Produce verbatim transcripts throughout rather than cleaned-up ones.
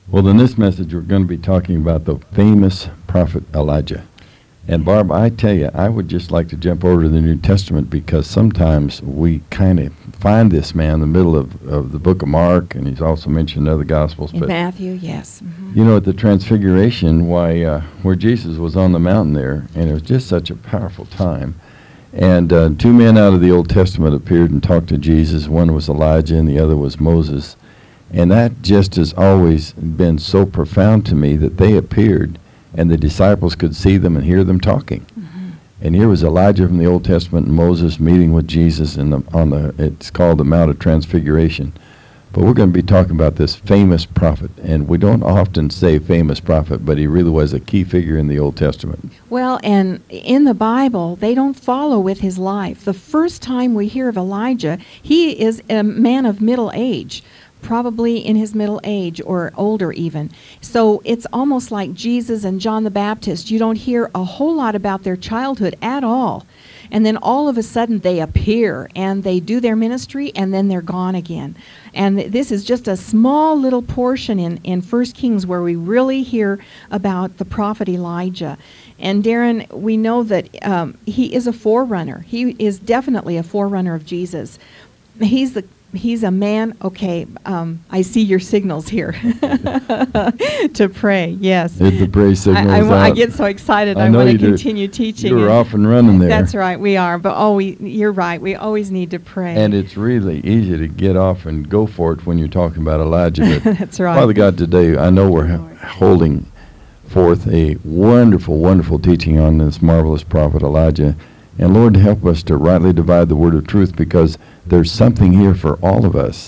Well, in this message, we're going to be talking about the famous prophet Elijah. And Barb, I tell you, I would just like to jump over to the New Testament because sometimes we kind of find this man in the middle of, of the book of Mark, and he's also mentioned in other Gospels. In but Matthew, yes. Mm-hmm. You know, at the Transfiguration, why uh, where Jesus was on the mountain there, and it was just such a powerful time. And uh, two men out of the Old Testament appeared and talked to Jesus. One was Elijah, and the other was Moses. And that just has always been so profound to me that they appeared, and the disciples could see them and hear them talking. Mm-hmm. And here was Elijah from the Old Testament and Moses meeting with Jesus in the, on the, it's called the Mount of Transfiguration. But we're going to be talking about this famous prophet, and we don't often say famous prophet, but he really was a key figure in the Old Testament. Well, and in the Bible, they don't follow with his life. The first time we hear of Elijah, he is a man of middle age, probably in his middle age or older even. So it's almost like Jesus and John the Baptist. You don't hear a whole lot about their childhood at all. And then all of a sudden they appear and they do their ministry and then they're gone again. And th- this is just a small little portion in, in First Kings where we really hear about the prophet Elijah. And Darren, we know that um, he is a forerunner. He is definitely a forerunner of Jesus. He's the He's a man, okay, um, I see your signals here to pray, yes. Did the praise signals I, I, wa- I out? get so excited, I I, know want to you do. continue teaching. You were and off and running there. That's right, we are, but oh, we, you're right, we always need to pray. And it's really easy to get off and go for it when you're talking about Elijah. But That's right. Father God, today I know we're Lord. holding forth a wonderful, wonderful teaching on this marvelous prophet Elijah. And Lord, help us to rightly divide the word of truth, because there's something here for all of us.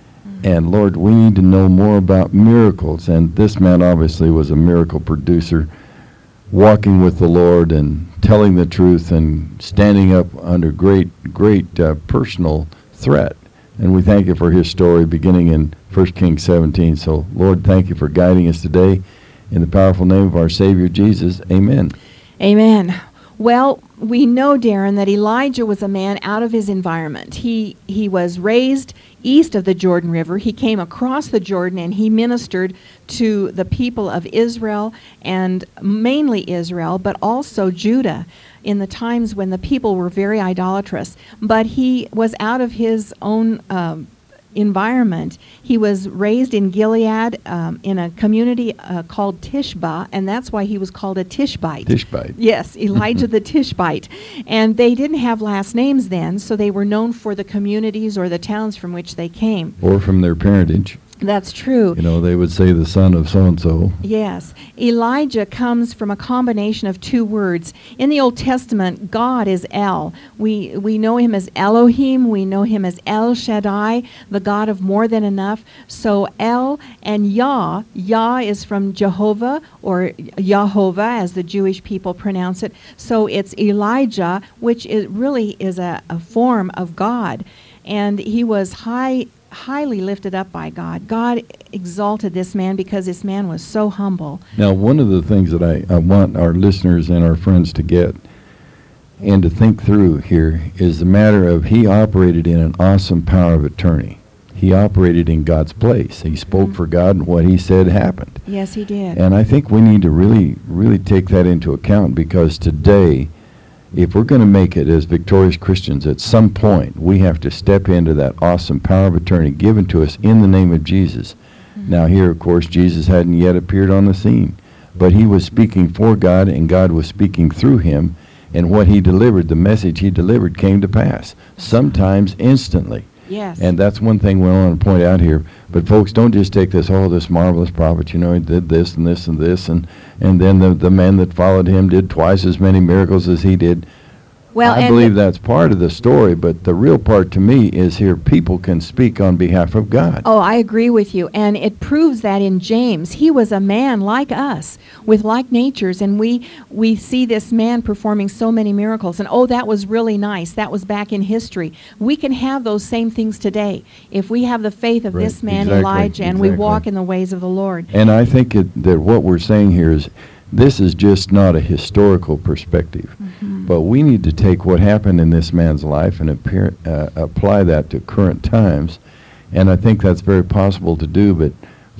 And Lord, we need to know more about miracles. And this man obviously was a miracle producer, walking with the Lord and telling the truth and standing up under great, great uh, personal threat. And we thank you for his story beginning in First Kings seventeen. So, Lord, thank you for guiding us today. In the powerful name of our Savior Jesus, amen. Amen. Well, we know, Darren, that Elijah was a man out of his environment. He he was raised east of the Jordan River. He came across the Jordan and he ministered to the people of Israel, and mainly Israel, but also Judah, in the times when the people were very idolatrous. But he was out of his own um, environment. He was raised in Gilead um, in a community uh, called Tishba, and that's why he was called a Tishbite. Tishbite. Yes, Elijah the Tishbite. And they didn't have last names then, so they were known for the communities or the towns from which they came. Or from their parentage. That's true. You know, they would say the son of so-and-so. Yes. Elijah comes from a combination of two words. In the Old Testament, God is El. We we know him as Elohim. We know him as El Shaddai, the God of more than enough. So El and Yah, Yah is from Jehovah, or Yahovah, as the Jewish people pronounce it. So it's Elijah, which is really is a, a form of God. And he was high highly lifted up by God. God exalted this man because this man was so humble. Now, one of the things that I, I want our listeners and our friends to get and to think through here is the matter of he operated in an awesome power of attorney. He operated in God's place. He spoke Mm-hmm. for God, and what he said happened. Yes, he did. And I think we need to really, really take that into account, because today, if we're going to make it as victorious Christians, at some point we have to step into that awesome power of attorney given to us in the name of Jesus. Mm-hmm. Now here, of course, Jesus hadn't yet appeared on the scene, but he was speaking for God, and God was speaking through him, and what he delivered, the message he delivered, came to pass, sometimes instantly. Yes. And that's one thing we want to point out here. But folks, don't just take this, oh, this marvelous prophet, you know, he did this and this and this, and, and then the, the men that followed him did twice as many miracles as he did. Well, I and believe the- that's part of the story, but the real part to me is here people can speak on behalf of God. Oh, I agree with you. And it proves that in James. He was a man like us, with like natures, and we we see this man performing so many miracles. And oh, that was really nice. That was back in history. We can have those same things today if we have the faith of Right, this man, exactly, Elijah, and we exactly. walk in the ways of the Lord. And I think it, that what we're saying here is this is just not a historical perspective. Mm-hmm. But we need to take what happened in this man's life and appear, uh, apply that to current times. And I think that's very possible to do. But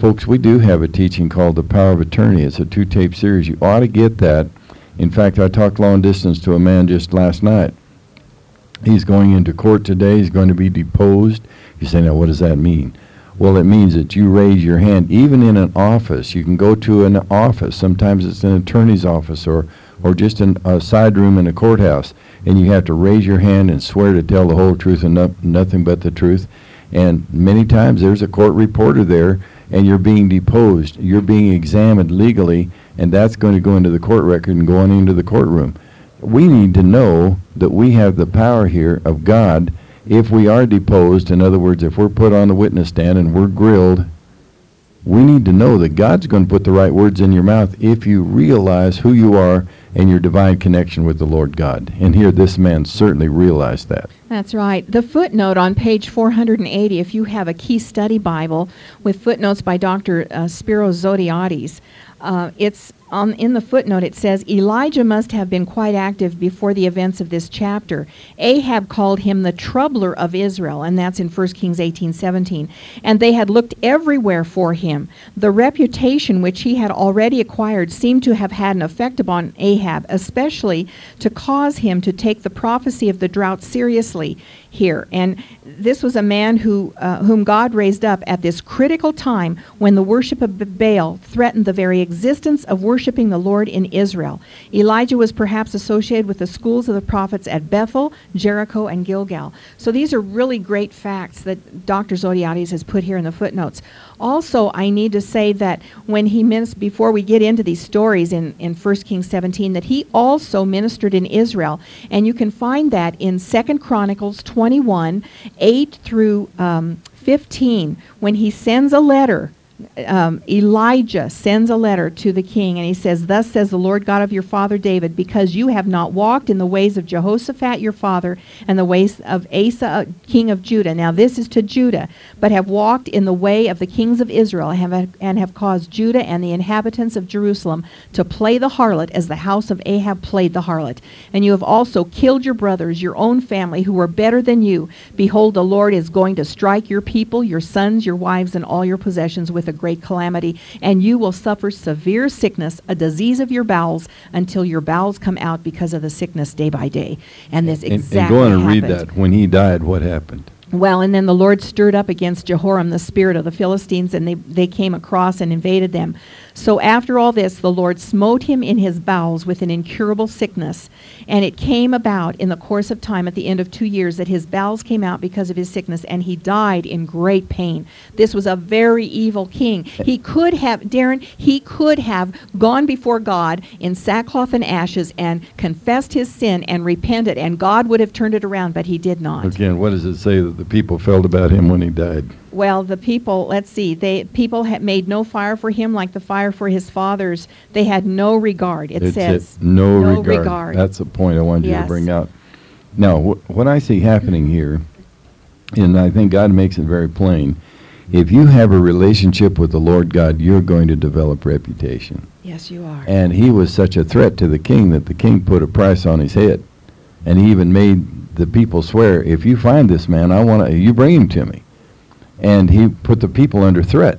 folks, we do have a teaching called The Power of Attorney. It's a two-tape series. You ought to get that. In fact, I talked long distance to a man just last night. He's going into court today. He's going to be deposed. You say, now, what does that mean? Well, it means that you raise your hand, even in an office. You can go to an office. Sometimes it's an attorney's office or, or just in a side room in a courthouse. And you have to raise your hand and swear to tell the whole truth and no, nothing but the truth. And many times there's a court reporter there, and you're being deposed. You're being examined legally, and that's going to go into the court record and go on into the courtroom. We need to know that we have the power here of God. If we are deposed, in other words, if we're put on the witness stand and we're grilled, we need to know that God's going to put the right words in your mouth if you realize who you are and your divine connection with the Lord God. And here this man certainly realized that. That's right. The footnote on page four hundred eighty, if you have a Key Study Bible with footnotes by Doctor Uh, Spiro Zodhiates, uh, it's on, in the footnote it says, Elijah must have been quite active before the events of this chapter. Ahab called him the troubler of Israel, and that's in First Kings eighteen seventeen. And they had looked everywhere for him. The reputation which he had already acquired seemed to have had an effect upon Ahab, especially to cause him to take the prophecy of the drought seriously here. And this was a man who uh, whom God raised up at this critical time when the worship of Baal threatened the very existence of worshiping the Lord in Israel. Elijah was perhaps associated with the schools of the prophets at Bethel, Jericho, and Gilgal. So these are really great facts that Doctor Zodhiates has put here in the footnotes. Also, I need to say that when he ministered, before we get into these stories in, in First Kings seventeen, that he also ministered in Israel. And you can find that in Second Chronicles twenty-one, eight through um, fifteen, when he sends a letter. Um, Elijah sends a letter to the king, and he says, Thus says the Lord God of your father David, because you have not walked in the ways of Jehoshaphat your father, and the ways of Asa, uh, king of Judah. Now this is to Judah, but have walked in the way of the kings of Israel, and have, and have caused Judah and the inhabitants of Jerusalem to play the harlot as the house of Ahab played the harlot. And you have also killed your brothers, your own family, who were better than you. Behold, the Lord is going to strike your people, your sons, your wives, and all your possessions with a great calamity, and you will suffer severe sickness, a disease of your bowels, until your bowels come out because of the sickness day by day. And this And, exactly and go on and read happened. that. When he died, what happened? Well, and then the Lord stirred up against Jehoram the spirit of the Philistines, and they, they came across and invaded them. So after all this, the Lord smote him in his bowels with an incurable sickness. And it came about in the course of time at the end of two years that his bowels came out because of his sickness, and he died in great pain. This was a very evil king. He could have, Darren, he could have gone before God in sackcloth and ashes and confessed his sin and repented, and God would have turned it around, but he did not. Again, what does it say that the people felt about him when he died? Well, the people, let's see, they people had made no fire for him like the fire for his fathers. They had no regard, it It's says. it, no, no regard. regard. That's the point I wanted you Yes. to bring out. Now, wh- what I see happening here, and I think God makes it very plain, if you have a relationship with the Lord God, you're going to develop reputation. Yes, you are. And he was such a threat to the king that the king put a price on his head. And he even made the people swear, if you find this man, I want to, you bring him to me. And he put the people under threat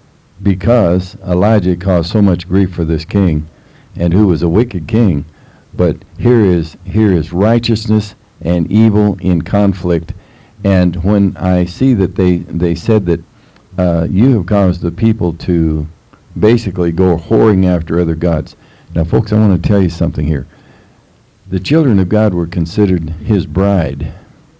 because Elijah caused so much grief for this king, and who was a wicked king. But here is here is righteousness and evil in conflict. And when I see that they, they said that uh, you have caused the people to basically go whoring after other gods. Now, folks, I want to tell you something here. The children of God were considered his bride,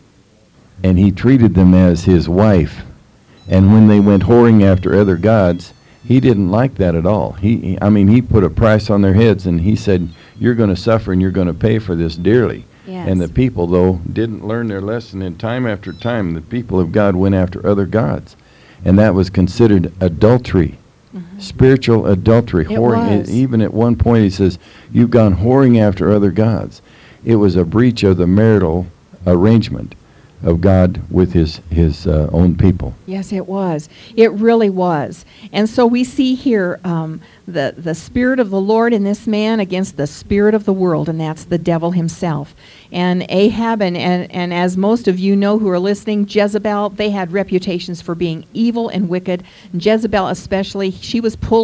and he treated them as his wife. And when they went whoring after other gods, he didn't like that at all. He, he I mean, he put a price on their heads, and he said, you're going to suffer and you're going to pay for this dearly. Yes. And the people, though, didn't learn their lesson, and time after time, the people of God went after other gods. And that was considered adultery, mm-hmm. spiritual adultery. It whoring. was. Even at one point he says, you've gone whoring after other gods. It was a breach of the marital arrangement. of God with his, his uh, own people. Yes, it was. It really was. And so we see here um, the, the Spirit of the Lord in this man against the spirit of the world, and that's the devil himself. And Ahab, and, and, and as most of you know who are listening, Jezebel, they had reputations for being evil and wicked. Jezebel especially, she was pulled